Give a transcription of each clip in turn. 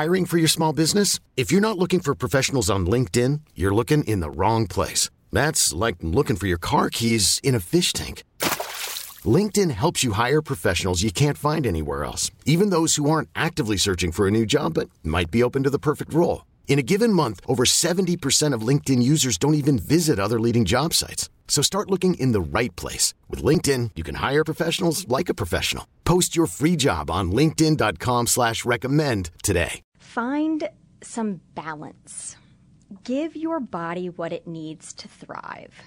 Hiring for your small business? If you're not looking for professionals on LinkedIn, you're looking in the wrong place. That's like looking for your car keys in a fish tank. LinkedIn helps you hire professionals you can't find anywhere else, even those who aren't actively searching for a new job but might be open to the perfect role. In a given month, over 70% of LinkedIn users don't even visit other leading job sites. So start looking in the right place. With LinkedIn, you can hire professionals like a professional. Post your free job on linkedin.com/recommend today. Find some balance. Give your body what it needs to thrive.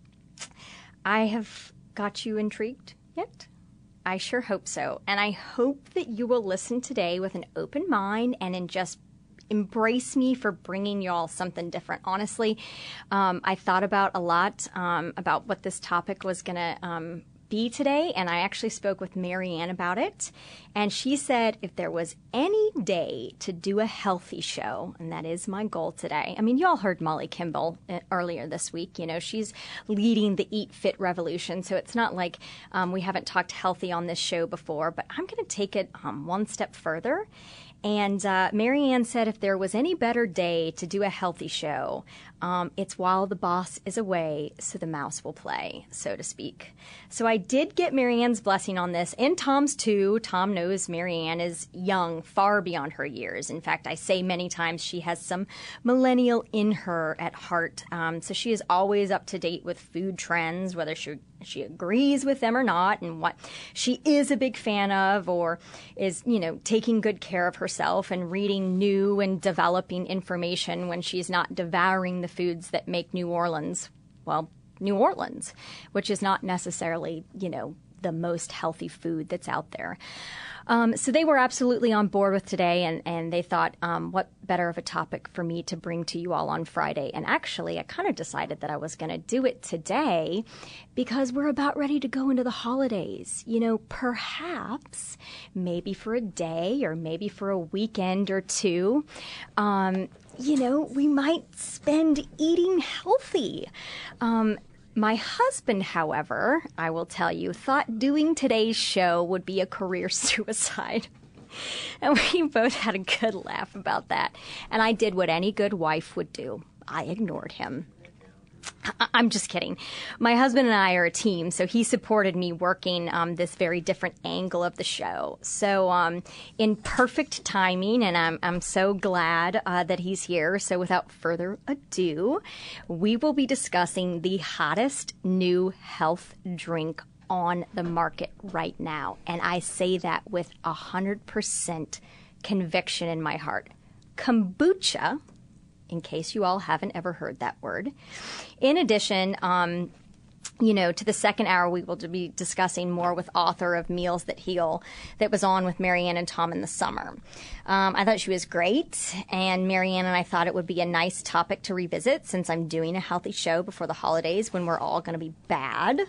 I have got you intrigued yet? I sure hope so. And I hope that you will listen today with an open mind and just embrace me for bringing y'all something different. Honestly, I thought about a lot about what this topic was going to be today, and I actually spoke with Marianne about it. And she said if there was any day to do a healthy show, and that is my goal today. I mean, y'all heard Molly Kimball earlier this week. You know, she's leading the Eat Fit revolution, so it's not like we haven't talked healthy on this show before, but I'm going to take it one step further. And Marianne said if there was any better day to do a healthy show, it's while the boss is away, so the mouse will play, so to speak. So I did get Marianne's blessing on this, and Tom's too. Tom knows Marianne is young, far beyond her years. In fact, I say many times she has some millennial in her at heart. So she is always up to date with food trends, whether she agrees with them or not, and what she is a big fan of, or is, taking good care of herself and reading new and developing information when she's not devouring the foods that make New Orleans, which is not necessarily, the most healthy food that's out there. So they were absolutely on board with today, and they thought, what better of a topic for me to bring to you all on Friday. And actually, I kind of decided that I was going to do it today because we're about ready to go into the holidays. Perhaps maybe for a day or maybe for a weekend or two, we might spend eating healthy. My husband, however, I will tell you, thought doing today's show would be a career suicide. And we both had a good laugh about that. And I did what any good wife would do. I ignored him. I'm just kidding. My husband and I are a team, so he supported me working this very different angle of the show. So in perfect timing, and I'm so glad that he's here. So without further ado, we will be discussing the hottest new health drink on the market right now. And I say that with 100% conviction in my heart. Kombucha, in case you all haven't ever heard that word. In addition, to the second hour, we will be discussing more with author of Meals That Heal that was on with Marianne and Tom in the summer. I thought she was great, and Marianne and I thought it would be a nice topic to revisit since I'm doing a healthy show before the holidays when we're all going to be bad.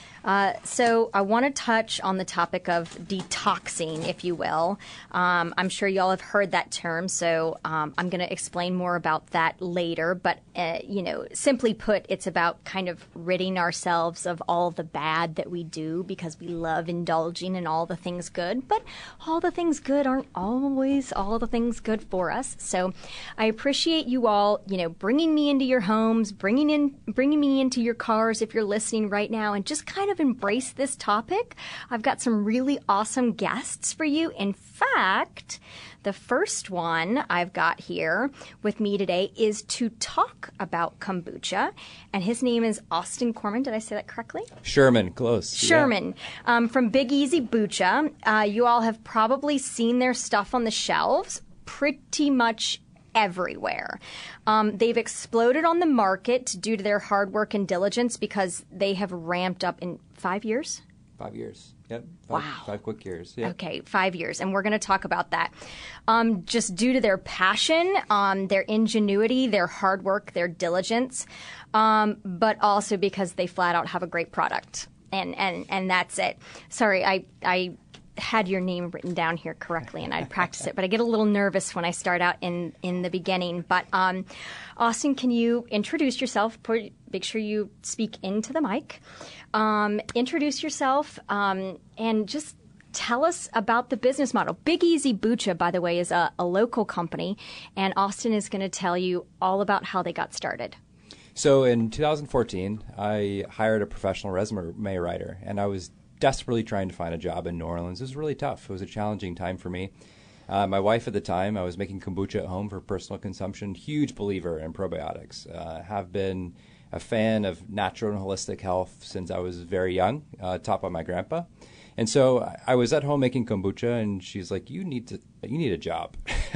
So I want to touch on the topic of detoxing, if you will. I'm sure y'all have heard that term, so I'm going to explain more about that later. But, simply put, it's about kind of ridding ourselves of all the bad that we do because we love indulging in all the things good. But all the things good aren't always all the things good for us. So I appreciate you all, bringing me into your homes, bringing me into your cars if you're listening right now, and just kind of embrace this topic. I've got some really awesome guests for you. In fact, the first one I've got here with me today is to talk about kombucha, and his name is Austin Corman. Did I say that correctly? Sherman, close. Sherman, from Big Easy Bucha. You all have probably seen their stuff on the shelves pretty much everywhere. They've exploded on the market due to their hard work and diligence because they have ramped up in 5 years. 5 years. Yep. Wow. 5 quick years. Yep. Okay, 5 years. And we're going to talk about that. Just due to their passion, their ingenuity, their hard work, their diligence, but also because they flat out have a great product. And that's it. Sorry, I had your name written down here correctly, and I'd practice it, but I get a little nervous when I start out in the beginning. But Austin, can you introduce yourself? Make sure you speak into the mic. Introduce yourself and just tell us about the business model. Big Easy Bucha, by the way, is a local company, and Austin is going to tell you all about how they got started. So in 2014, I hired a professional resume writer, and I was desperately trying to find a job in New Orleans. It was really tough. It was a challenging time for me. My wife at the time, I was making kombucha at home for personal consumption. Huge believer in probiotics. Have been a fan of natural and holistic health since I was very young, taught by my grandpa. And so I was at home making kombucha, and she's like, "You need a job."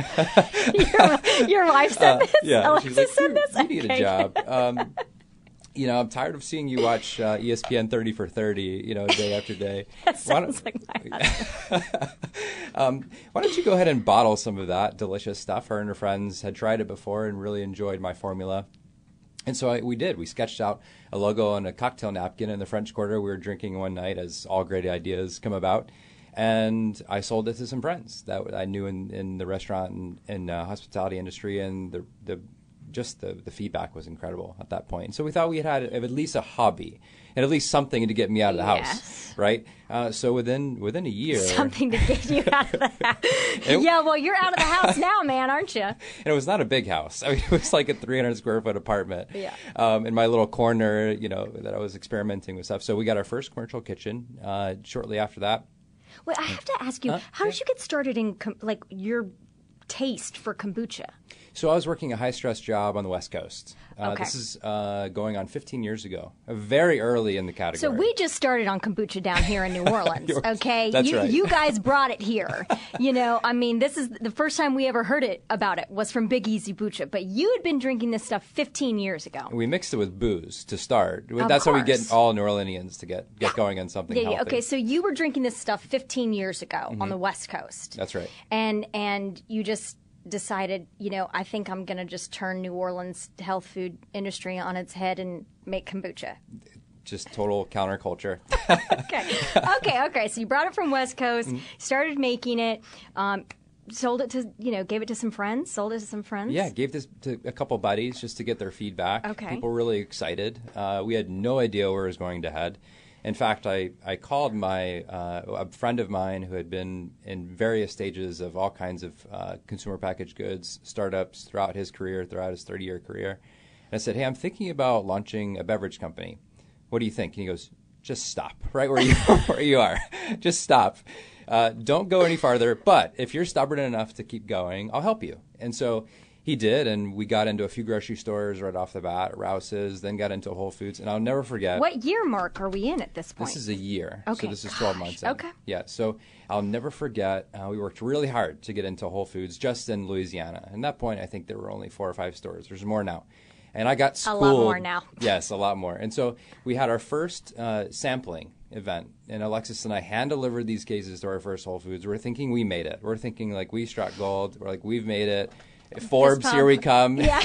Your wife said this? Yeah, Alexa she's like, said this? You need a job. I'm tired of seeing you watch ESPN 30 for 30, day after day. That sounds like my husband. Why don't you go ahead and bottle some of that delicious stuff? Her and her friends had tried it before and really enjoyed my formula. And so we did. We sketched out a logo on a cocktail napkin in the French Quarter. We were drinking one night, as all great ideas come about. And I sold it to some friends that I knew in the restaurant and hospitality industry, and the feedback was incredible at that point. So we thought we had at least a hobby and at least something to get me out of the house, right? So within a year, something to get you out of the house. Yeah, well, you're out of the house now, man, aren't you? And it was not a big house. I mean, it was like a 300 square foot apartment. Yeah. In my little corner, that I was experimenting with stuff. So we got our first commercial kitchen shortly after that. Wait, I have to ask you, how did you get started in your taste for kombucha? So I was working a high-stress job on the West Coast. Okay. This is going on 15 years ago, very early in the category. So we just started on kombucha down here in New Orleans, okay? That's right. You guys brought it here. This is the first time we ever heard about it was from Big Easy Bucha. But you had been drinking this stuff 15 years ago. We mixed it with booze to start. Of That's how we course. get all New Orleanians to get going on something healthy. Okay, so you were drinking this stuff 15 years ago on the West Coast. That's right. And you just decided, I think I'm going to just turn New Orleans health food industry on its head and make kombucha. Just total counterculture. Okay. So you brought it from West Coast, started making it, sold it to, gave it to some friends, sold it to some friends. Yeah, gave this to a couple buddies just to get their feedback. Okay. People were really excited. We had no idea where it was going to head. In fact, I called a friend of mine who had been in various stages of all kinds of consumer packaged goods startups throughout his 30-year career. And I said, "Hey, I'm thinking about launching a beverage company. What do you think?" And he goes, "Just stop right where you are. Just stop. Don't go any farther. But if you're stubborn enough to keep going, I'll help you." And so he did, and we got into a few grocery stores right off the bat, Rouse's, then got into Whole Foods, and I'll never forget. What year mark are we in at this point? This is a year. Okay. So this is 12 months in. Okay. Yeah, so I'll never forget, we worked really hard to get into Whole Foods just in Louisiana. At that point, I think there were only 4 or 5 stores. There's more now. And I got schooled. A lot more now. Yes, a lot more. And so we had our first sampling event, and Alexis and I hand-delivered these cases to our first Whole Foods. We're thinking we made it. We're thinking like we struck gold. We're like, we've made it. Forbes, here we come. Yeah.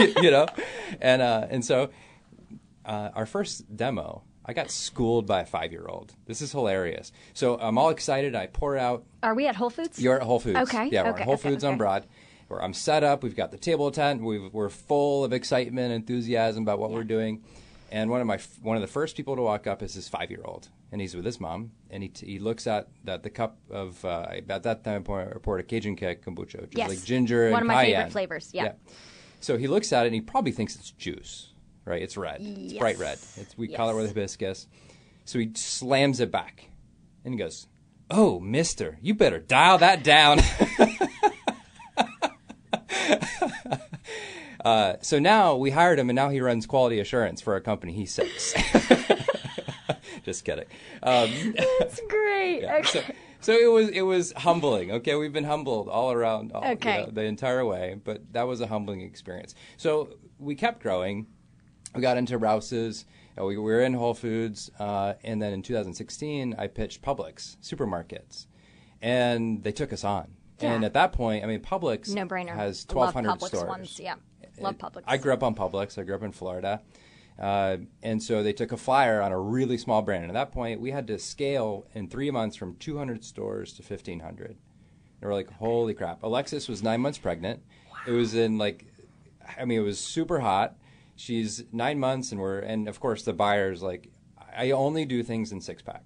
And so our first demo, I got schooled by a 5-year-old. This is hilarious. So I'm all excited. I pour out. Are we at Whole Foods? You're at Whole Foods. Okay. Yeah, we're at Whole Foods on Broad. Where I'm set up. We've got the table tent. We're full of excitement, enthusiasm about what we're doing. And one of the first people to walk up is this 5-year-old, and he's with his mom, and he looks at the cup of at that time I poured a Cajun Kick kombucha, which is like ginger and cayenne. One of my favorite flavors. Yeah. So he looks at it and he probably thinks it's juice, right? It's red. Yes. It's bright red. We color it with hibiscus. So he slams it back, and he goes, "Oh, Mister, you better dial that down." So now we hired him, and now he runs quality assurance for our company. He's 6. Just kidding. That's great. Yeah. Okay. So it was humbling. Okay, we've been humbled all around the entire way, but that was a humbling experience. So we kept growing. We got into Rouse's. We were in Whole Foods, and then in 2016, I pitched Publix supermarkets, and they took us on. Yeah. And at that point, I mean, Publix has 1,200 Love Publix stores. Ones, yeah. Love Publix. I grew up on Publix. I grew up in Florida. And so they took a flyer on a really small brand. And at that point, we had to scale in 3 months from 200 stores to 1,500. And we're like, holy crap. Alexis was 9 months pregnant. Wow. It was it was super hot. She's 9 months, and of course the buyer's like, I only do things in 6-packs.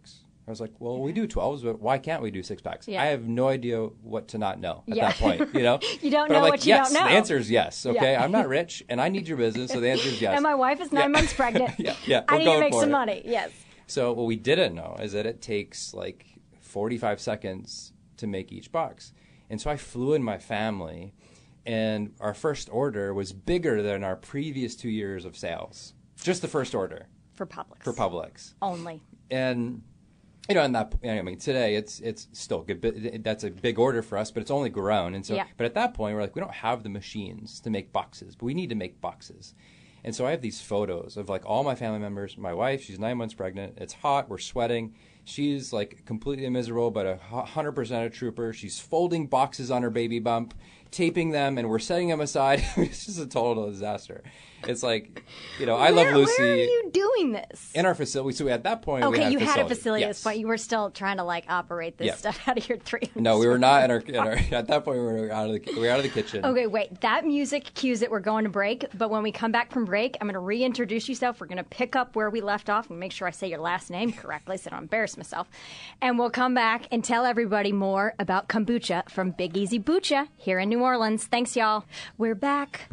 I was like, well, we do 12s, but why can't we do 6-packs? Yeah. I have no idea what to not know at that point, you know? You don't but know I'm like, what you yes, don't know. The answer is yes, okay? Yeah. I'm not rich, and I need your business, so the answer is yes. And my wife is 9 months pregnant. I need to make some money, yes. So what we didn't know is that it takes like 45 seconds to make each box. And so I flew in my family, and our first order was bigger than our previous 2 years of sales. Just the first order. For Publix. For Publix. Only. And, you know, and that, I mean, today it's still good. But that's a big order for us, but it's only grown. And so, but at that point, we're like, we don't have the machines to make boxes, but we need to make boxes. And so I have these photos of like all my family members. My wife, she's 9 months pregnant. It's hot. We're sweating. She's like completely miserable, but 100% a trooper. She's folding boxes on her baby bump, taping them, and we're setting them aside. It's just a total disaster. It's like, you know, I love Lucy. Where are you doing this? In our facility. So at that point, okay, we had you a facility. had a facility at Yes. this point. You were still trying to like operate this stuff out of your 300. No, we were not at at that point. We were out of the kitchen. Okay, wait. That music cues that we're going to break. But when we come back from break, I'm going to reintroduce yourself. We're going to pick up where we left off and make sure I say your last name correctly so I don't embarrass myself. And we'll come back and tell everybody more about kombucha from Big Easy Bucha here in New Orleans. Thanks, y'all. We're back.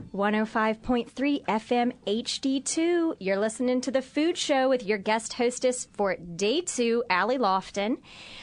105.3 FM HD2. You're listening to The Food Show with your guest hostess for day 2, Allie Lofton.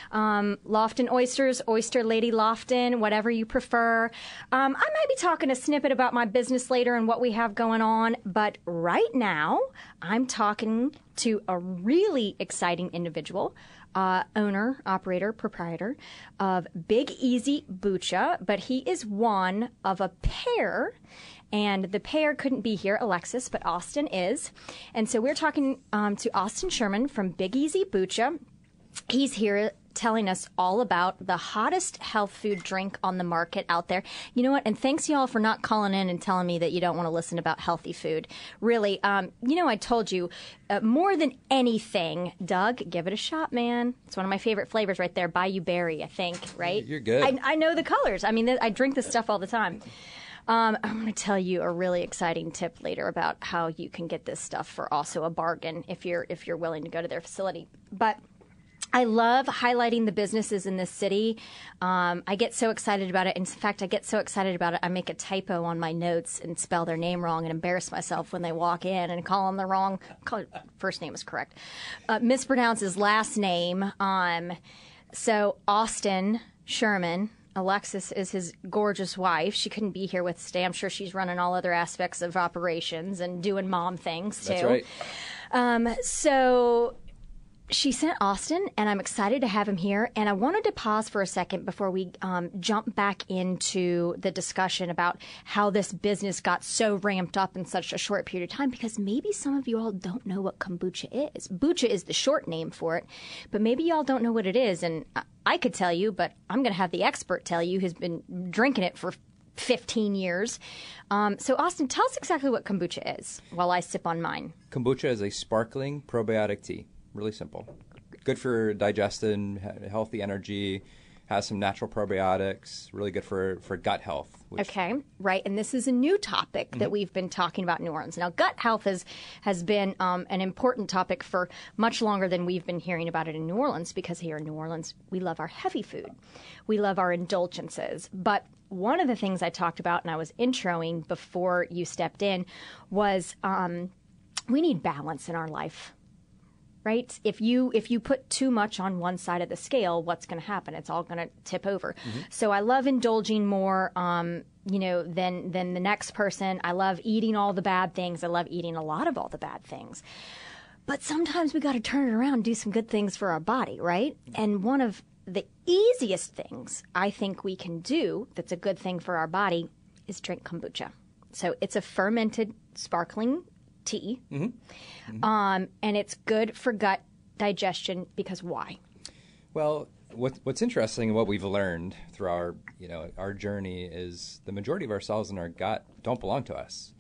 Lofton Oysters, Oyster Lady Lofton, whatever you prefer. I might be talking a snippet about my business later and what we have going on, but right now I'm talking to a really exciting individual, owner, operator, proprietor of Big Easy Bucha, but he is one of a pair. And the pair couldn't be here, Alexis, but Austin is. And so we're talking to Austin Sherman from Big Easy Bucha. He's here telling us all about the hottest health food drink on the market out there. You know what? And thanks, y'all, for not calling in and telling me that you don't want to listen about healthy food. Really, you know, I told you, more than anything, Doug, give it a shot, man. It's one of my favorite flavors right there, Bayou Berry, I think, right? You're good. I know the colors. I mean, I drink this stuff all the time. I'm going to tell you a really exciting tip later about how you can get this stuff for also a bargain if you're willing to go to their facility. But I love highlighting the businesses in this city. I get so excited about it. In fact, I get so excited about it, I make a typo on my notes and spell their name wrong and embarrass myself when they walk in and call them the wrong first name is correct. Mispronounce his last name. So Austin Sherman. Alexis is his gorgeous wife. She couldn't be here with us today. I'm sure she's running all other aspects of operations and doing mom things, too. That's right. So she sent Austin, and I'm excited to have him here. And I wanted to pause for a second before we jump back into the discussion about how this business got so ramped up in such a short period of time, because maybe some of you all don't know what kombucha is. Bucha is the short name for it, but maybe y'all don't know what it is. And I could tell you, but I'm going to have the expert tell you who's been drinking it for 15 years. So, Austin, tell us exactly what kombucha is while I sip on mine. Kombucha is a sparkling probiotic tea. Really simple. Good for digestion, healthy energy, has some natural probiotics, really good for gut health. Okay, right. And this is a new topic that we've been talking about in New Orleans. Now, gut health has been an important topic for much longer than we've been hearing about it in New Orleans, because here in New Orleans, we love our heavy food. We love our indulgences. But one of the things I talked about, and I was introing before you stepped in, was we need balance in our life. Right? If you put too much on one side of the scale, what's going to happen? It's all going to tip over. Mm-hmm. So I love indulging more, than the next person. I love eating all the bad things. I love eating a lot of all the bad things. But sometimes we got to turn it around and do some good things for our body, right? And one of the easiest things I think we can do that's a good thing for our body is drink kombucha. So it's a fermented sparkling tea. Mm-hmm. Mm-hmm. And it's good for gut digestion because why? Well, what's interesting and what we've learned through our journey is the majority of our cells in our gut don't belong to us.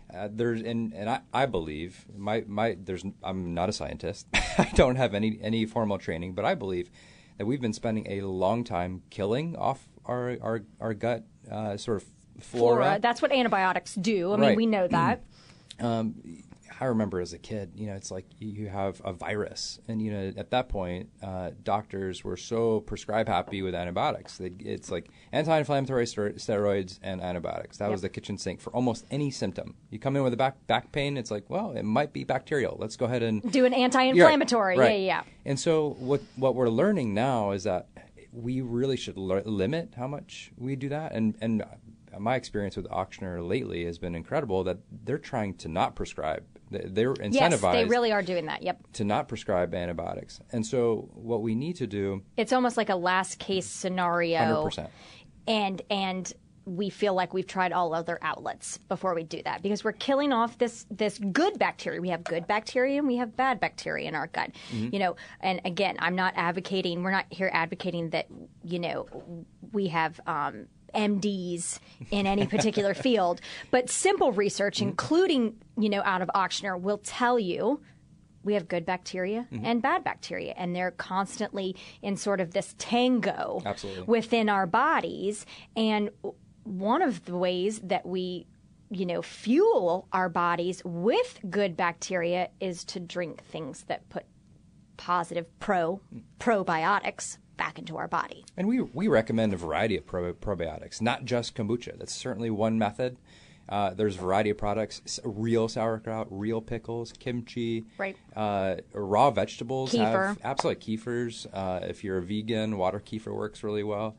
I believe I'm not a scientist. I don't have any formal training, but I believe that we've been spending a long time killing off our gut sort of flora. That's what antibiotics do. I mean, we know that. I remember as a kid, it's like you have a virus. And, at that point, doctors were so prescribe happy with antibiotics. It's like anti-inflammatory steroids and antibiotics. That was the kitchen sink for almost any symptom. You come in with a back pain, it's like, well, it might be bacterial. Let's go ahead and do an anti-inflammatory. Right. Yeah. And so what we're learning now is that we really should limit how much we do that. And my experience with Ochsner lately has been incredible that they're trying to not prescribe. They're incentivized. Yes, they really are doing that. Yep. To not prescribe antibiotics. And so what we need to do. It's almost like a last case scenario. 100%. And we feel like we've tried all other outlets before we do that because we're killing off this good bacteria. We have good bacteria and we have bad bacteria in our gut. Mm-hmm. And again, we're not here advocating that, we have MDs in any particular field, but simple research, including, out of Ochsner, will tell you we have good bacteria and bad bacteria, and they're constantly in sort of this tango within our bodies. And one of the ways that we, fuel our bodies with good bacteria is to drink things that put positive probiotics back into our body. And we recommend a variety of probiotics, not just kombucha. That's certainly one method. There's a variety of products, real sauerkraut, real pickles, kimchi, right. Raw vegetables. Kefir. Absolutely, kefirs. If you're a vegan, water kefir works really well.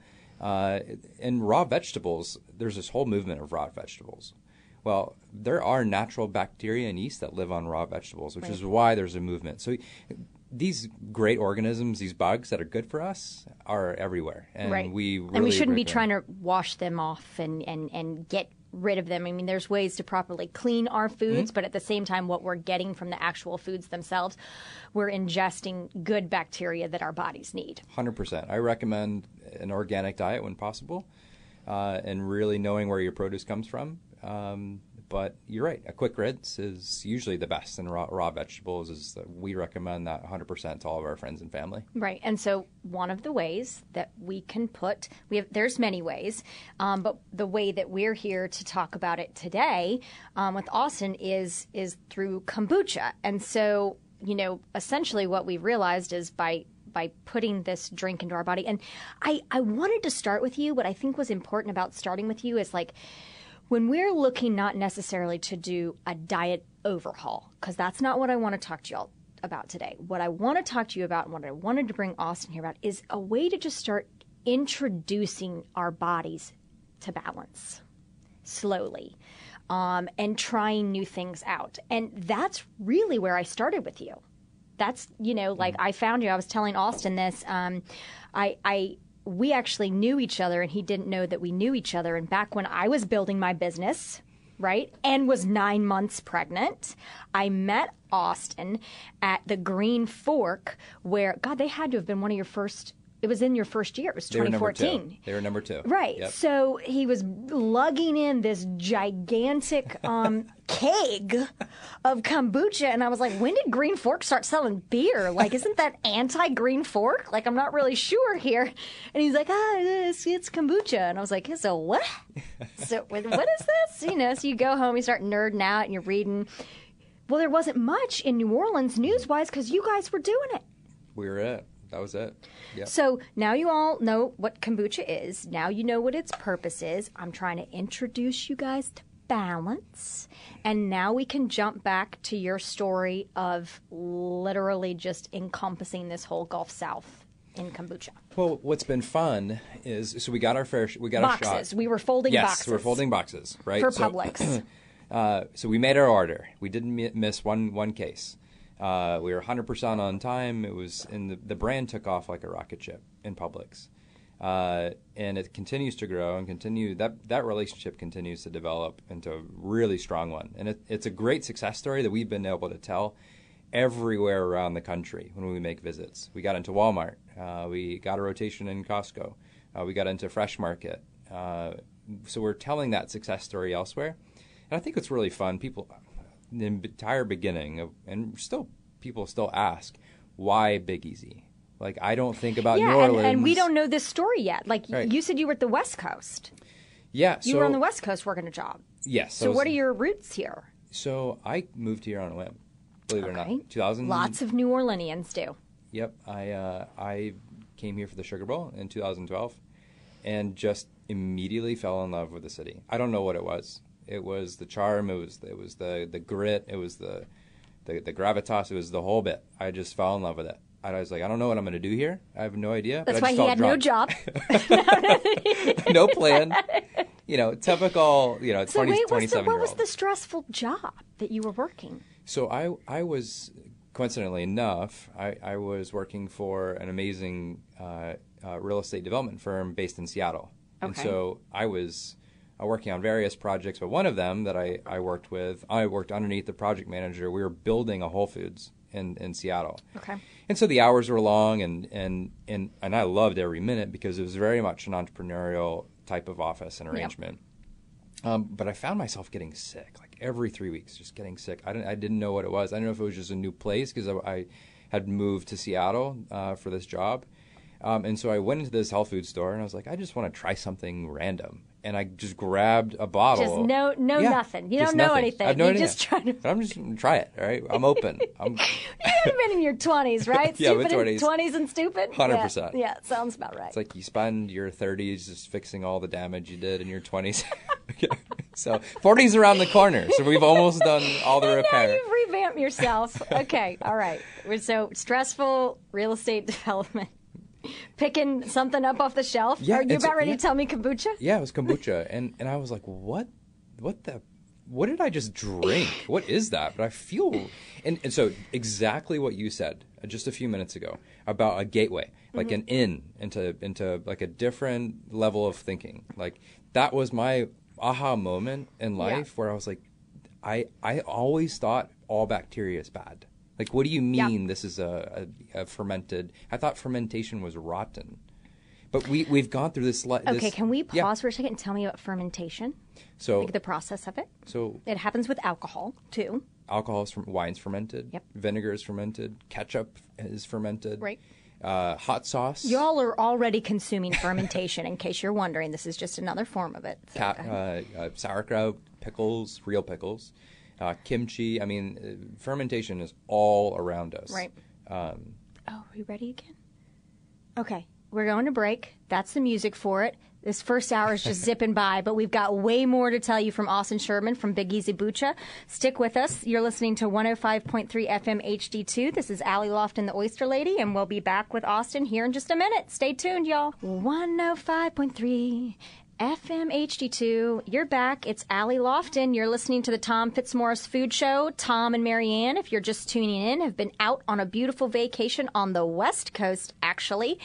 And raw vegetables, there's this whole movement of raw vegetables. Well, there are natural bacteria and yeast that live on raw vegetables, which is why there's a movement. So these great organisms, these bugs that are good for us, are everywhere. And we shouldn't be trying to wash them off and get rid of them. I mean, there's ways to properly clean our foods, but at the same time, what we're getting from the actual foods themselves, we're ingesting good bacteria that our bodies need. 100%. I recommend an organic diet when possible, and really knowing where your produce comes from. But you're right. A quick rinse is usually the best, and raw vegetables we recommend that 100% to all of our friends and family. Right. And so one of the ways that we can there's many ways, but the way that we're here to talk about it today with Austin is through kombucha. And so, essentially what we've realized is by putting this drink into our body. And I wanted to start with you. What I think was important about starting with you is when we're looking not necessarily to do a diet overhaul, because that's not what I want to talk to you all about today. What I want to talk to you about and what I wanted to bring Austin here about is a way to just start introducing our bodies to balance slowly and trying new things out. And that's really where I started with you. That's, I found you. I was telling Austin this. We actually knew each other, and he didn't know that we knew each other. And back when I was building my business, right, and was 9 months pregnant, I met Austin at the Green Fork where, God, they had to have been one of your first. It was in your first year. It was 2014. They were number 2. Right. Yep. So he was lugging in this gigantic keg of kombucha. And I was like, when did Green Fork start selling beer? Isn't that anti-Green Fork? I'm not really sure here. And he's like, it's kombucha. And I was like, so what? So what is this? So you go home, you start nerding out, and you're reading. Well, there wasn't much in New Orleans news-wise because you guys were doing it. We were it. That was it. Yep. So now you all know what kombucha is. Now you know what its purpose is. I'm trying to introduce you guys to balance. And now we can jump back to your story of literally just encompassing this whole Gulf South in kombucha. Well, what's been fun is, so we got our boxes. Our shot. We were folding boxes. Yes, we were folding boxes, right? For Publix. So we made our order. We didn't miss one case. We were 100% on time. It was the brand took off like a rocket ship in Publix, and it continues to grow and continue. That relationship continues to develop into a really strong one, and it's a great success story that we've been able to tell everywhere around the country when we make visits. We got into Walmart. We got a rotation in Costco. We got into Fresh Market. So we're telling that success story elsewhere, and I think it's really fun. People. The entire beginning people still ask, why Big Easy? I don't think about New Orleans. And we don't know this story yet. Right. You said you were at the West Coast. Yeah. You were on the West Coast working a job. Yes. So what are your roots here? So I moved here on a whim, believe it or not. 2000. Lots of New Orleanians do. Yep. I came here for the Sugar Bowl in 2012 and just immediately fell in love with the city. I don't know what it was. It was the charm. It was the grit. It was the gravitas. It was the whole bit. I just fell in love with it. I was like, I don't know what I'm going to do here. I have no idea. That's but why he had no job. No plan. Typical, 27-year-old. What was the stressful job that you were working? So I was, coincidentally enough, I was working for an amazing real estate development firm based in Seattle. Okay. And so I was working on various projects, but one of them that I worked with, I worked underneath the project manager. We were building a Whole Foods in Seattle. Okay. And so the hours were long, and I loved every minute because it was very much an entrepreneurial type of office and arrangement. Yep. But I found myself getting sick, like every 3 weeks, just getting sick. I didn't know what it was. I didn't know if it was just a new place because I had moved to Seattle for this job. And so I went into this health food store, and I was like, I just want to try something random. And I just grabbed a bottle. Just nothing. You don't know anything. I have no idea. Just trying to... But I'm just going to try it, all right? I'm open. You haven't been in your 20s, right? Yeah, stupid mid-20s. 20s and stupid? 100%. Yeah, sounds about right. It's like you spend your 30s just fixing all the damage you did in your 20s. So 40's around the corner. So we've almost done all the repair. Now you've revamped yourself. Okay, all right. So stressful real estate development. Picking something up off the shelf? Yeah, Are you about ready to tell me kombucha? Yeah, it was kombucha. And I was like, what did I just drink? What is that? But I feel... And so exactly what you said just a few minutes ago about a gateway, like an in into like a different level of thinking. Like that was my aha moment in life where I was like, I always thought all bacteria is bad. Like, what do you mean this is a fermented... I thought fermentation was rotten. But we've gone through this... Okay, can we pause for a second and tell me about fermentation? So, like the process of it? So it happens with alcohol, too. Alcohol is wine's fermented. Yep. Vinegar is fermented. Ketchup is fermented. Right. Hot sauce. Y'all are already consuming fermentation, in case you're wondering. This is just another form of it. So sauerkraut, pickles, real pickles. Kimchi. I mean, fermentation is all around us. Right. Are we ready again? Okay. We're going to break. That's the music for it. This first hour is just zipping by, but we've got way more to tell you from Austin Sherman from Big Easy Bucha. Stick with us. You're listening to 105.3 FM HD2. This is Allie Lofton, the Oyster Lady, and we'll be back with Austin here in just a minute. Stay tuned, y'all. 105.3 FM HD2. You're back. It's Allie Lofton. You're listening to the Tom Fitzmaurice Food Show. Tom and Marianne, if you're just tuning in, have been out on a beautiful vacation on the West Coast, actually.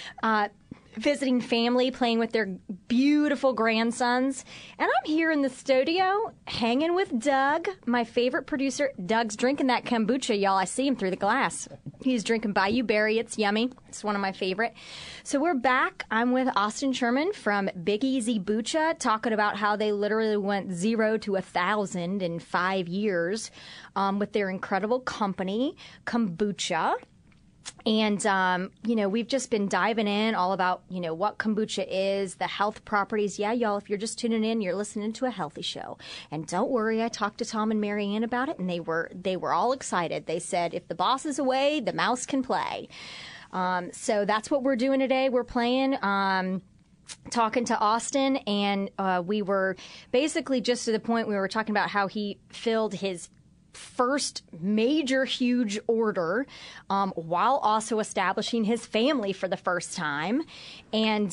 Visiting family, playing with their beautiful grandsons. And I'm here in the studio hanging with Doug, my favorite producer. Doug's drinking that kombucha, y'all. I see him through the glass. He's drinking Bayou Berry. It's yummy. It's one of my favorite. So we're back. I'm with Austin Sherman from Big Easy Bucha, talking about how they literally went 0 to 1,000 in 5 years with their incredible company, Kombucha. And, we've just been diving in all about, what kombucha is, the health properties. Yeah, y'all, if you're just tuning in, you're listening to a healthy show. And don't worry, I talked to Tom and Marianne about it, and they were all excited. They said, if the boss is away, the mouse can play. So that's what we're doing today. We're playing... talking to Austin, and we were basically just to the point we were talking about how he filled his first major huge order while also establishing his family for the first time. And,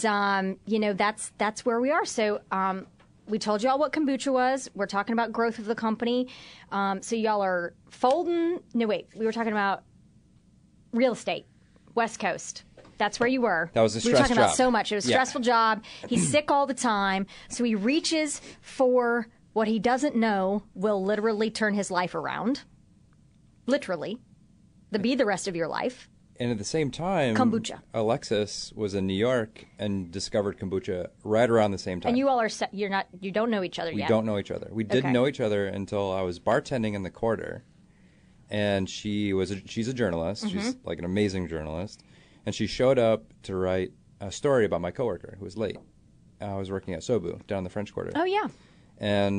that's where we are. So we told you all what kombucha was. We're talking about growth of the company. So y'all are folding. No, wait. We were talking about real estate, West Coast. That's where you were. That was a stressful job. We were talking about job. so much. It was a stressful job. He's sick all the time. So he reaches for what he doesn't know will literally turn his life around. Literally. Be the rest of your life. And at the same time, kombucha. Alexis was in New York and discovered kombucha right around the same time. And you all are you don't know each other yet. We don't know each other. We didn't know each other until I was bartending in the Quarter. And she's a journalist. Mm-hmm. She's like an amazing journalist. And she showed up to write a story about my coworker who was late. I was working at Sobu down in the French Quarter. Oh, yeah. And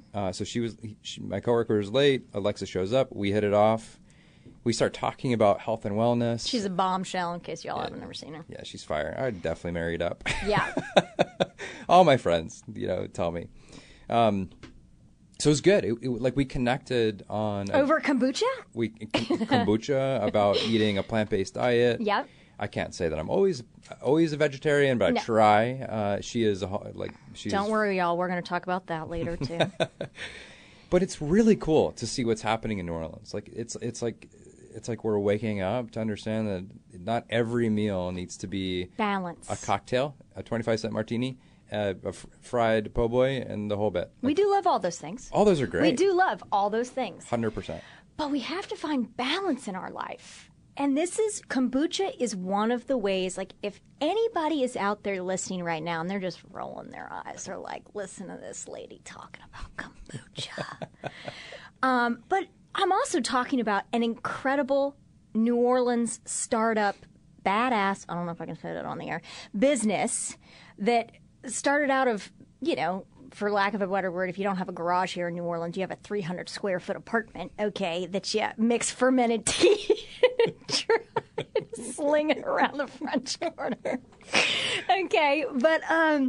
So my coworker was late. Alexa shows up. We hit it off. We start talking about health and wellness. She's a bombshell, in case y'all haven't ever seen her. Yeah, she's fire. I'd definitely marry it up. Yeah. All my friends, tell me. So it was good. Like we connected on over kombucha. Kombucha about eating a plant-based diet. Yep. I can't say that I'm always a vegetarian, but I try. She is she's. Don't worry, y'all. We're going to talk about that later too. But it's really cool to see what's happening in New Orleans. Like it's like we're waking up to understand that not every meal needs to be balance. A cocktail, a 25-cent martini, a fried po' boy, and the whole bit. We do love all those things. All those are great. We do love all those things. 100%. But we have to find balance in our life. And kombucha is one of the ways, like, if anybody is out there listening right now and they're just rolling their eyes, they're like, listen to this lady talking about kombucha. But I'm also talking about an incredible New Orleans startup, badass, I don't know if I can say that on the air, business that started out of, for lack of a better word, if you don't have a garage here in New Orleans, you have a 300 square foot apartment, okay, that you mix fermented tea and try to sling it around the French Quarter. Okay, but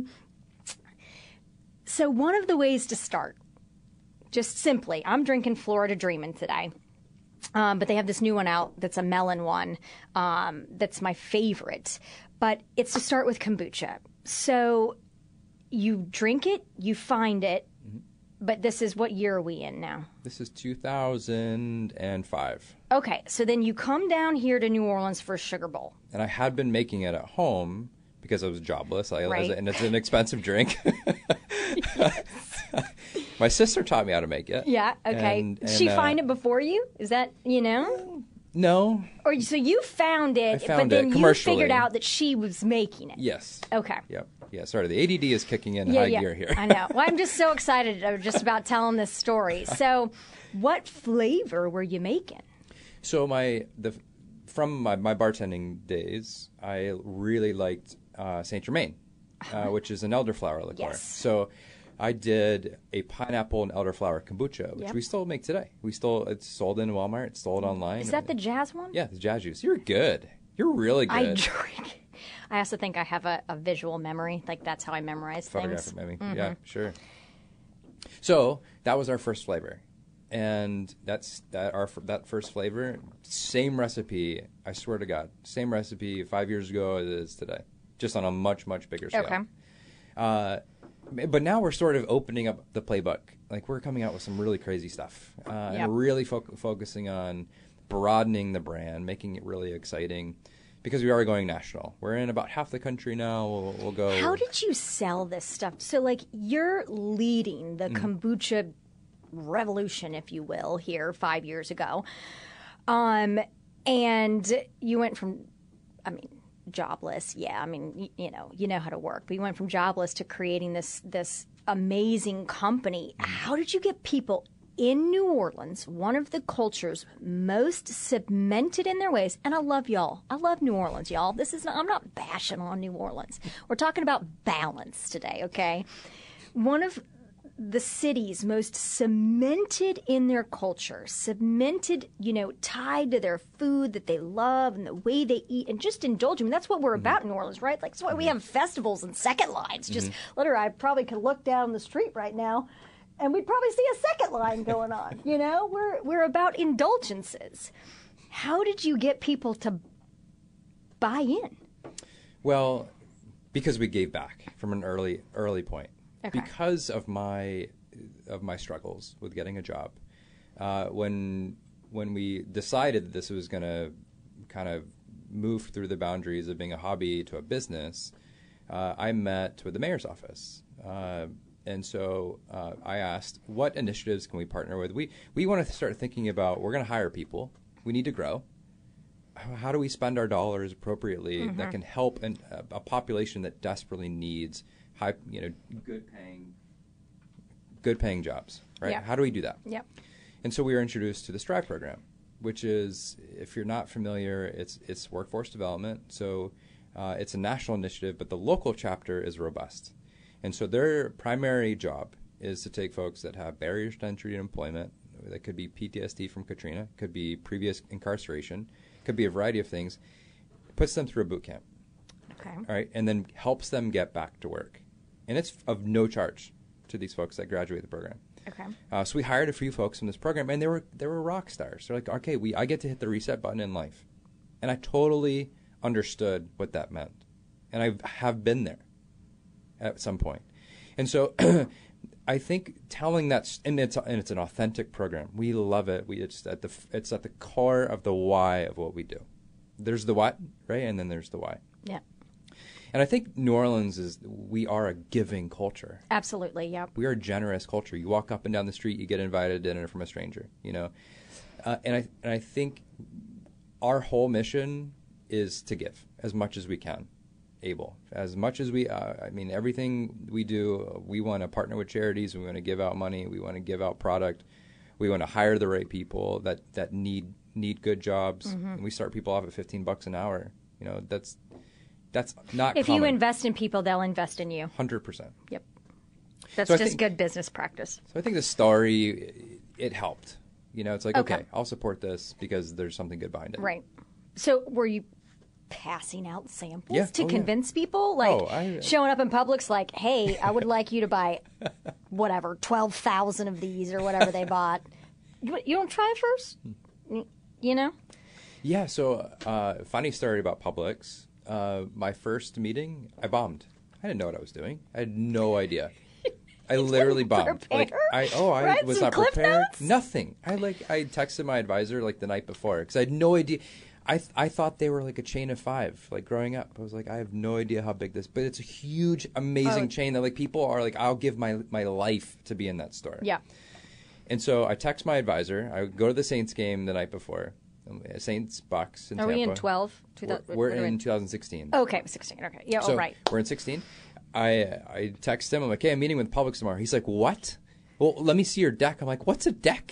so one of the ways to start, just simply, I'm drinking Florida Dreamin' today. But they have this new one out that's a melon one that's my favorite. But it's to start with kombucha. So you drink it, you find it, but this is, what year are we in now? This is 2005. Okay, so then you come down here to New Orleans for a Sugar Bowl. And I had been making it at home because I was jobless, right. And it's an expensive drink. My sister taught me how to make it. Yeah, okay. And she find it before you? Is that, No. Or so you found it, found but then it you figured out that she was making it. Yes. Okay. Yep. Yeah, sorry. The ADD is kicking in high gear here. I know. Well, I'm just so excited just about telling this story. So what flavor were you making? So from my bartending days, I really liked Saint Germain, which is an elderflower liqueur. Yes. So I did a pineapple and elderflower kombucha, which we still make today. It's sold in Walmart. It's sold online. Is that the jazz one? Yeah, the jazz juice. You're good. You're really good. I drink. I also think I have a visual memory. Like, that's how I memorize things. Photographic memory. Mm-hmm. Yeah, sure. So that was our first flavor. And that first flavor, same recipe, I swear to God, same recipe 5 years ago as it is today, just on a much, much bigger scale. Okay. But now we're sort of opening up the playbook. Like, we're coming out with some really crazy stuff and really focusing on broadening the brand, making it really exciting, because we are going national. We're in about half the country now. We'll go. How did you sell this stuff? So, like, you're leading the kombucha revolution, if you will, here 5 years ago. And you went from, jobless. Yeah, you know how to work. But you went from jobless to creating this amazing company. How did you get people in New Orleans, one of the cultures most cemented in their ways? And I love y'all. I love New Orleans, y'all. I'm not bashing on New Orleans. We're talking about balance today, okay? One of the cities most cemented in their culture, cemented, tied to their food that they love and the way they eat and just indulging. That's what we're about in New Orleans, right? Like, that's why we have festivals and second lines. Just literally, I probably could look down the street right now and we'd probably see a second line going on. We're about indulgences. How did you get people to buy in? Well, because we gave back from an early point. Okay. Because of my struggles with getting a job, when we decided that this was going to kind of move through the boundaries of being a hobby to a business, I met with the mayor's office. And so I asked, what initiatives can we partner with? We want to start thinking about, we're going to hire people. We need to grow. How do we spend our dollars appropriately that can help a population that desperately needs high, good paying jobs, right? Yeah. How do we do that? Yep. And so we were introduced to the Strive program, which is, if you're not familiar, it's workforce development. So it's a national initiative, but the local chapter is robust. And so their primary job is to take folks that have barriers to entry to employment. That could be PTSD from Katrina, could be previous incarceration, could be a variety of things. Puts them through a boot camp. Okay. All right, and then helps them get back to work. And it's of no charge to these folks that graduate the program. Okay. So we hired a few folks from this program, and they were rock stars. They're like, okay, I get to hit the reset button in life. And I totally understood what that meant. And I have been there at some point. And so I think telling that, and it's an authentic program. We love it. It's at the core of the why of what we do. There's the what, right? And then there's the why. Yeah. And I think New Orleans we are a giving culture. Absolutely, yep. We are a generous culture. You walk up and down the street, you get invited to dinner from a stranger, and I think our whole mission is to give as much as we can. As much as everything we do, we want to partner with charities. We want to give out money. We want to give out product. We want to hire the right people that need good jobs. Mm-hmm. And we start people off at $15 an hour. That's not if common. you invest in people, they'll invest in you. 100%. Yep. That's just good business practice. So I think the story, it helped. It's like, okay, I'll support this because there's something good behind it. Right. So were you passing out samples to convince people? Showing up in Publix like, hey, I would like you to buy, 12,000 of these or whatever they bought. You don't try it first? Yeah, so funny story about Publix. My first meeting, I bombed. I didn't know what I was doing. I had no idea. I literally bombed. I was not prepared. Notes? Nothing. I texted my advisor the night before because I had no idea. I thought they were like a chain of 5, growing up. I was like, I have no idea how big but it's a huge, amazing chain that people are like, I'll give my life to be in that store. Yeah. And so I text my advisor. I go to the Saints game the night before. Saints Bucks in Tampa. Are we in 12? We're in 2016. Okay, 16. Okay. Yeah, so right. We're in 16. I text him. I'm like, hey, I'm meeting with Publix tomorrow. He's like, what? Well, let me see your deck. I'm like, what's a deck?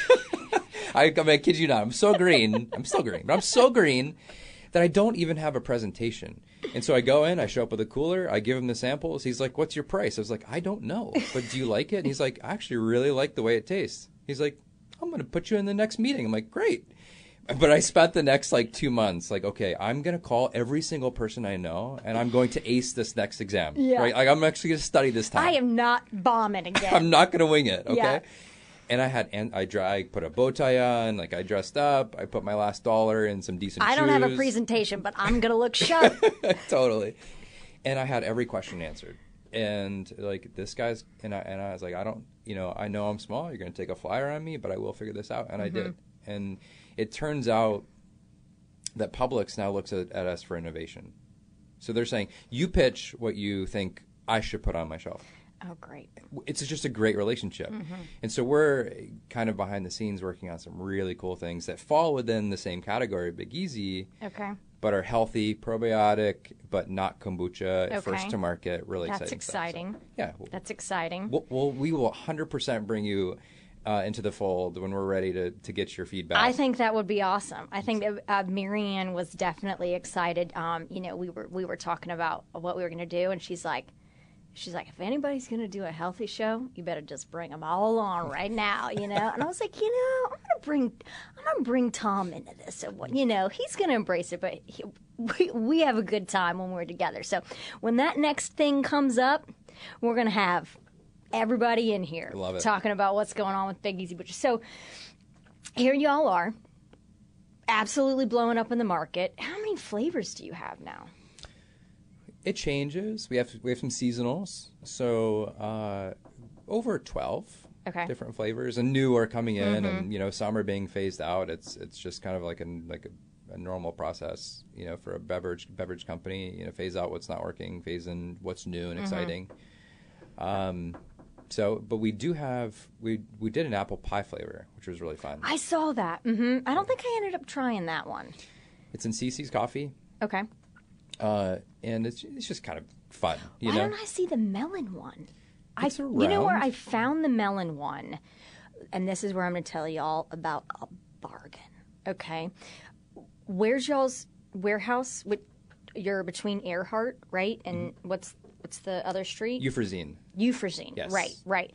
I kid you not. I'm so green. I'm still green. But I'm so green that I don't even have a presentation. And so I go in. I show up with a cooler. I give him the samples. He's like, what's your price? I was like, I don't know. But do you like it? And he's like, I actually really like the way it tastes. He's like, I'm going to put you in the next meeting. I'm like, great. But I spent the next 2 months okay, I'm going to call every single person I know, and I'm going to ace this next exam. Yeah. Right? I'm actually going to study this time. I am not bombing again. I'm not going to wing it, okay? Yeah. And I put a bow tie on, I dressed up, I put my last dollar in some decent shoes. I don't have a presentation, but I'm going to look sharp. Totally. And I had every question answered. And this guy's, and I was like, I don't, I know I'm small, you're going to take a flyer on me, but I will figure this out. And I did. And it turns out that Publix now looks at us for innovation. So they're saying, you pitch what you think I should put on my shelf. Oh, great. It's just a great relationship. Mm-hmm. And so we're kind of behind the scenes working on some really cool things that fall within the same category, Big Easy, but are healthy, probiotic, but not kombucha, first to market, really exciting. That's exciting. Stuff. So, yeah. That's exciting. We will 100% bring you into the fold when we're ready to get your feedback. I think that would be awesome. I think that Marianne was definitely excited. We were talking about what we were going to do, and she's like, if anybody's going to do a healthy show, you better just bring them all along right now, And I was like, I'm going to bring Tom into this. So, he's going to embrace it, but we have a good time when we're together. So when that next thing comes up, we're going to have everybody in here talking about what's going on with Big Easy Butcher. So here y'all are, absolutely blowing up in the market. How many flavors do you have now? It changes. We have some seasonals, so over 12 different flavors, and new are coming in, and some are being phased out. It's just kind of like a normal process, for a beverage company. Phase out what's not working, phase in what's new and exciting. But we do have we did an apple pie flavor, which was really fun. I saw that. Mm-hmm. I don't think I ended up trying that one. It's in CC's Coffee. Okay. And it's just kind of fun. Why don't I see the melon one? It's around. You know where I found the melon one? And this is where I'm going to tell y'all about a bargain. Okay. Where's y'all's warehouse? You're between Earhart, right? And what's what's the other street? Euphrazine. Euphrazine. Yes. Right.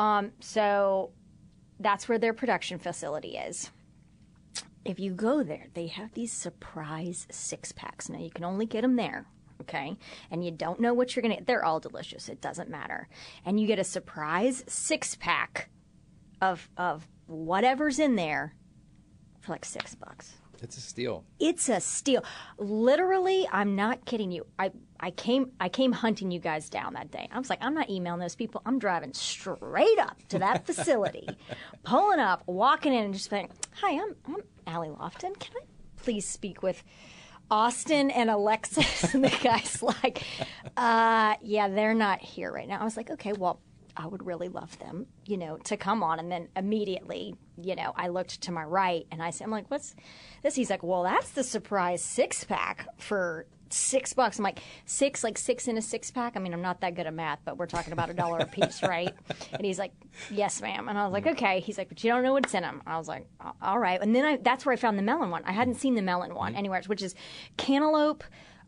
So that's where their production facility is. If you go there, they have these surprise 6-packs. Now, you can only get them there, okay? And you don't know what you're going to get. They're all delicious. It doesn't matter. And you get a surprise 6-pack of whatever's in there for like $6. It's a steal. It's a steal. Literally, I'm not kidding you. I came hunting you guys down that day. I was like, I'm not emailing those people. I'm driving straight up to that facility, pulling up, walking in, and just saying, "Hi, I'm Allie Lofton. Can I please speak with Austin and Alexis?" And the guy's like, "Yeah, they're not here right now." I was like, "Okay, well, I would really love them, to come on." And then immediately, I looked to my right and I said, I'm like, "What's this?" He's like, "Well, that's the surprise 6-pack for $6." I'm like, six in a 6-pack? I mean, I'm not that good at math, but we're talking about $1 a piece, right? And he's like, "Yes, ma'am." And I was like, "Okay." He's like, "But you don't know what's in them." I was like, "All right." And then that's where I found the melon one. I hadn't seen the melon one anywhere, which is cantaloupe,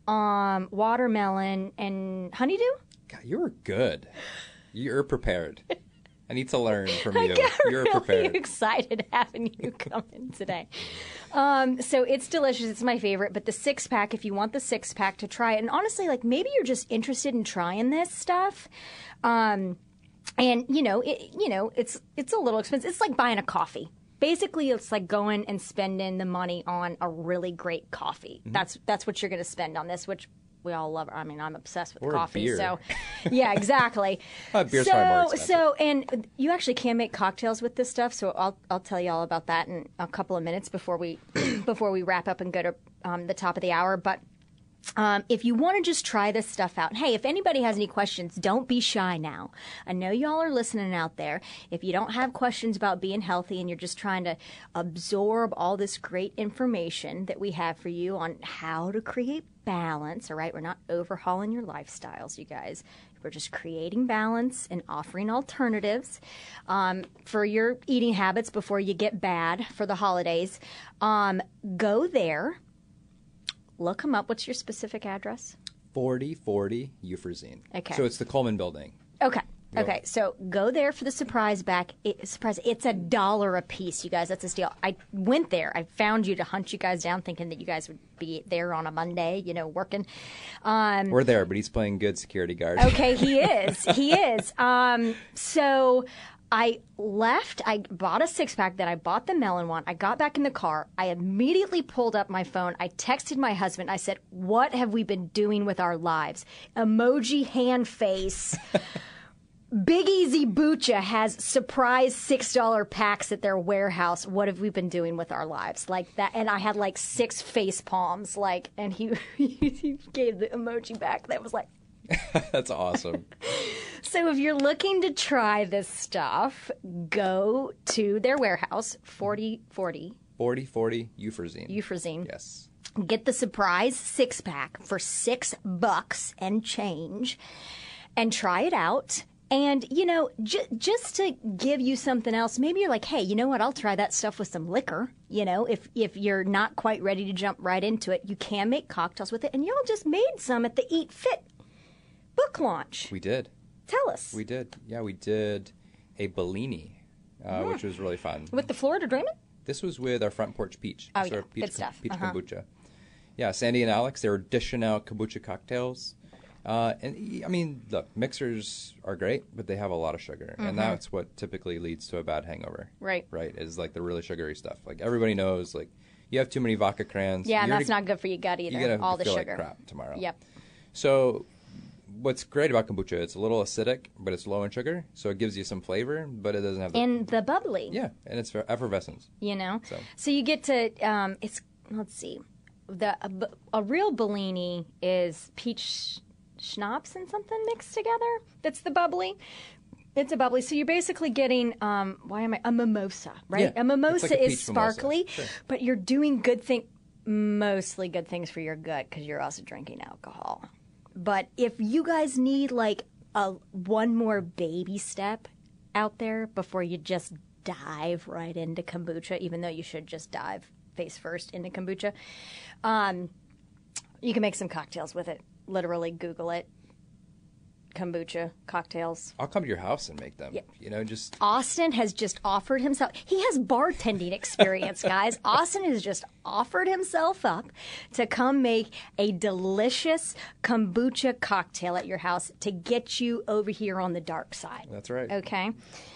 watermelon, and honeydew. God, you were good. You're prepared. I need to learn from you. You're really prepared. Excited having you come in today. So it's delicious. It's my favorite. But the 6-pack, if you want the 6-pack to try it, and honestly, like maybe you're just interested in trying this stuff, and it's a little expensive. It's like buying a coffee. Basically, it's like going and spending the money on a really great coffee. Mm-hmm. That's what you're going to spend on this, which we all love. I mean, I'm obsessed with coffee. Beer. So, yeah, exactly. Beer's probably more expensive. And you actually can make cocktails with this stuff. So I'll tell you all about that in a couple of minutes before we wrap up and go to the top of the hour. But if you want to just try this stuff out, hey, if anybody has any questions, don't be shy now. I know y'all are listening out there. If you don't have questions about being healthy and you're just trying to absorb all this great information that we have for you on how to create balance, all right? We're not overhauling your lifestyles, you guys. We're just creating balance and offering alternatives for your eating habits before you get bad for the holidays. Go there. Look them up. What's your specific address? 4040 Euphrazine. Okay. So it's the Coleman Building. Okay. Okay, so go there for the surprise pack. It's $1 a piece, you guys. That's a steal. I went there. I found you to hunt you guys down, thinking that you guys would be there on a Monday, working. We're there, but he's playing good security guard. Okay, he is. He is. So I left. I bought a 6-pack. Then I bought the melon one. I got back in the car. I immediately pulled up my phone. I texted my husband. I said, "What have we been doing with our lives?" Emoji hand face. Big Easy Bucha has surprise $6 packs at their warehouse. What have we been doing with our lives? Like that. And I had like 6 face palms. And he gave the emoji back. That was like. That's awesome. So if you're looking to try this stuff, go to their warehouse, 4040 Euphrazine. Euphrazine. Yes. Get the surprise 6-pack for $6 and change and try it out. And, just to give you something else, maybe you're like, hey, you know what? I'll try that stuff with some liquor. If you're not quite ready to jump right into it, you can make cocktails with it. And y'all just made some at the Eat Fit book launch. We did. Tell us. We did. Yeah, we did a Bellini, which was really fun. With the Florida Dreamin'? This was with our Front Porch Peach. Oh, yeah. Good stuff. Peach kombucha. Yeah, Sandy and Alex, they were dishing out kombucha cocktails. And I mean, look, mixers are great, but they have a lot of sugar, and that's what typically leads to a bad hangover. Right. Right, is like the really sugary stuff. Like everybody knows, like you have too many vodka crayons. Yeah, and that's not good for your gut either. You're all the feel sugar. Like crap tomorrow. Yep. So, what's great about kombucha? It's a little acidic, but it's low in sugar, so it gives you some flavor, but it doesn't have the bubbly. Yeah, and it's effervescence. So you get to let's see, a real Bellini is peach schnapps and something mixed together. That's the bubbly. It's a bubbly. So you're basically getting a mimosa, right? Yeah, a mimosa like is sparkly, sure. But you're doing mostly good things for your gut because you're also drinking alcohol. But if you guys need like one more baby step out there before you just dive right into kombucha, even though you should just dive face first into kombucha, you can make some cocktails with it. Literally Google it. kombucha cocktails. I'll come to your house and make them. Yeah. You know, just Austin has just offered himself. He has bartending experience, guys. Austin has just offered himself up to come make a delicious kombucha cocktail at your house to get you over here on the dark side. That's right. Okay.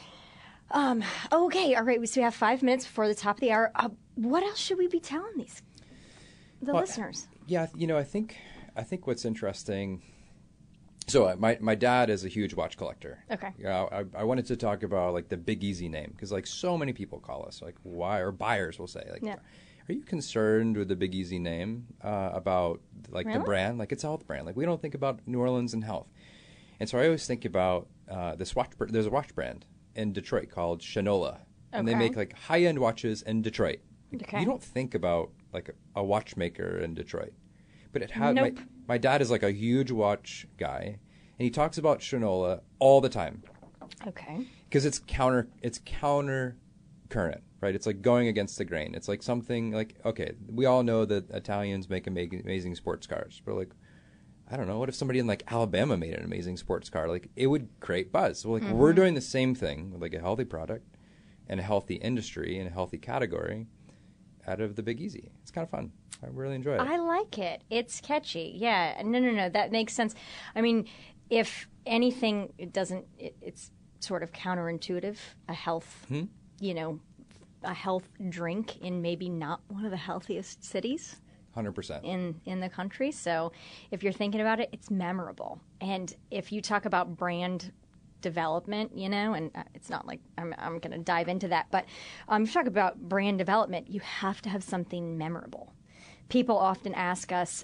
Okay. All right. So we have 5 minutes before the top of the hour. What else should we be telling the listeners? Yeah, you know, I think what's interesting. So my dad is a huge watch collector. Okay. You know, I wanted to talk about like the Big Easy name because like so many people call us like why, or buyers will say like, are you concerned with the Big Easy name about like the brand? Like it's a health brand. Like we don't think about New Orleans and health. And so I always think about this watch. There's a watch brand in Detroit called Shinola, and they make like high-end watches in Detroit. Like, you don't think about like a watchmaker in Detroit, but it has. Nope. My dad is like a huge watch guy, and he talks about Shinola all the time. Okay. Because it's counter current, right? It's like going against the grain. It's like something like, okay, we all know that Italians make amazing sports cars, but like, I don't know, what if somebody in like Alabama made an amazing sports car? Like it would create buzz. So like we're doing the same thing with like a healthy product and a healthy industry and a healthy category out of the Big Easy. It's kind of fun. I really enjoy it. I like it. It's catchy. Yeah. No. That makes sense. I mean, if anything, it's sort of counterintuitive. A health, a health drink in maybe not one of the healthiest cities. 100% in the country. So if you're thinking about it, it's memorable. And if you talk about brand development, and it's not like I'm going to dive into that, but if you talk about brand development, you have to have something memorable. People often ask us,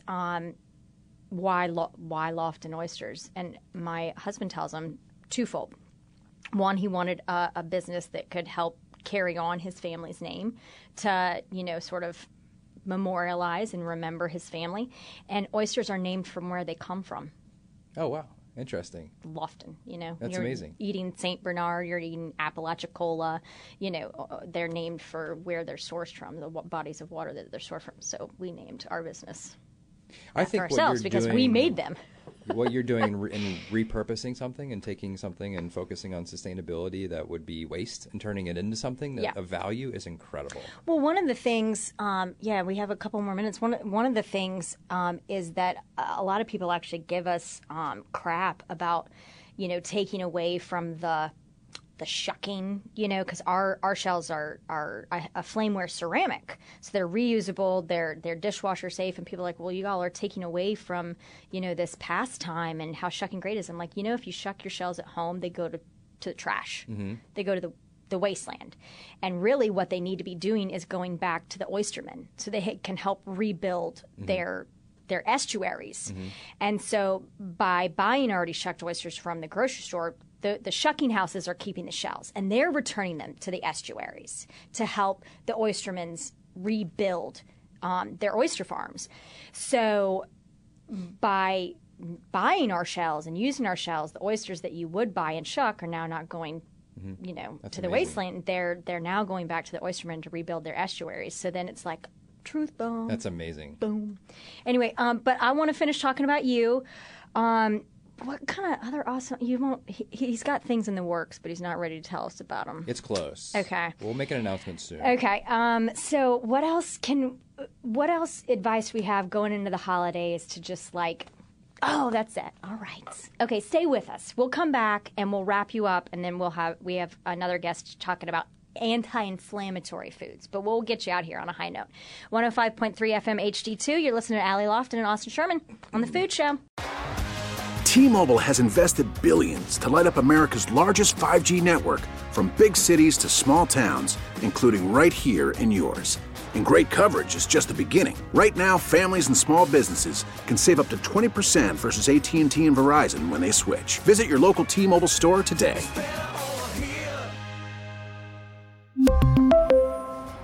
why Lofton Oysters? And my husband tells them twofold. One, he wanted a business that could help carry on his family's name to, sort of memorialize and remember his family. And oysters are named from where they come from. Oh, wow. Interesting. Lofton, That's you're amazing. Eating St. Bernard, you're eating Apalachicola, they're named for where they're sourced from, the bodies of water that they're sourced from. So we named our business after ourselves because we made them. What you're doing in repurposing something and taking something and focusing on sustainability that would be waste and turning it into something that of value is incredible. Well, one of the things, we have a couple more minutes. One of the things is that a lot of people actually give us crap about, taking away from the shucking, because our shells are a flameware ceramic, so they're reusable, they're dishwasher safe, and people are like, well, you all are taking away from this pastime and how shucking great is. I'm like, if you shuck your shells at home, they go to the trash, they go to the wasteland, and really what they need to be doing is going back to the oystermen so they can help rebuild their estuaries. And so by buying already shucked oysters from the grocery store, the shucking houses are keeping the shells, and they're returning them to the estuaries to help the oystermen rebuild their oyster farms. So by buying our shells and using our shells, the oysters that you would buy and shuck are now not going to the wasteland. They're now going back to the oystermen to rebuild their estuaries. So then it's like, truth bomb. That's amazing. Boom. Anyway, but I want to finish talking about you. What kind of other awesome? You won't. He's got things in the works, but he's not ready to tell us about them. It's close. Okay. We'll make an announcement soon. Okay. So what else advice we have going into the holidays to just like, oh, that's it. All right. Okay. Stay with us. We'll come back and we'll wrap you up, and then we have another guest talking about anti-inflammatory foods, but we'll get you out here on a high note. 105.3 FM HD2. You're listening to Allie Lofton and Austin Sherman on The Food Show. T-Mobile has invested billions to light up America's largest 5G network, from big cities to small towns, including right here in yours. And great coverage is just the beginning. Right now, families and small businesses can save up to 20% versus AT&T and Verizon when they switch. Visit your local T-Mobile store today.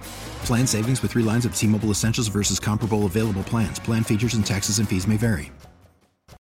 Plan savings with 3 lines of T-Mobile Essentials versus comparable available plans. Plan features and taxes and fees may vary.